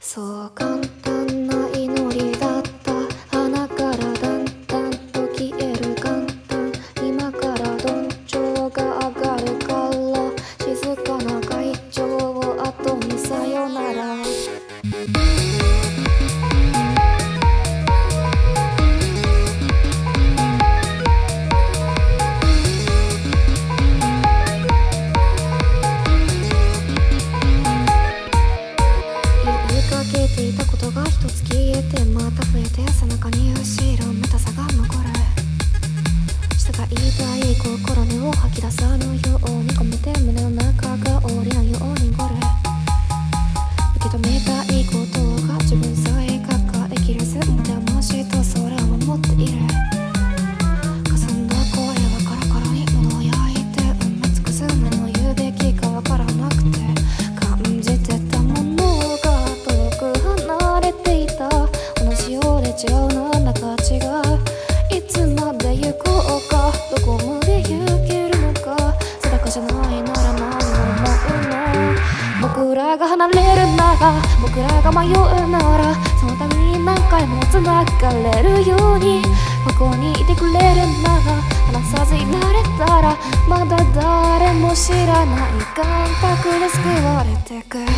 そう簡単な祈りだった。鼻からだんだんと消える簡単。今からどんちょうが上がるから、静かな会場を後にさよなら。かけていたことが一つ消えてまた増えて、背中に後ろめたさが残る。従いたい心根を吐き出さぬように込めて、胸の中が降りないようにゴル。受け止めたいことが自分さえ抱えきれず、持て余しと空を持っている。霞んだ声はカラカラに喉を焼いて埋め尽くす。何を言うべきかわからなくて、感じてたものが離れていた。同じようで違うなんだか違う。いつまで行こうか、どこまで行けるのか。定かじゃないなら何を思うの。僕らが離れるなら、僕らが迷うなら、そのために何回も繋がれるように。ここにいてくれるなら、離さずいられたら、まだ誰も知らない感覚で救われてく。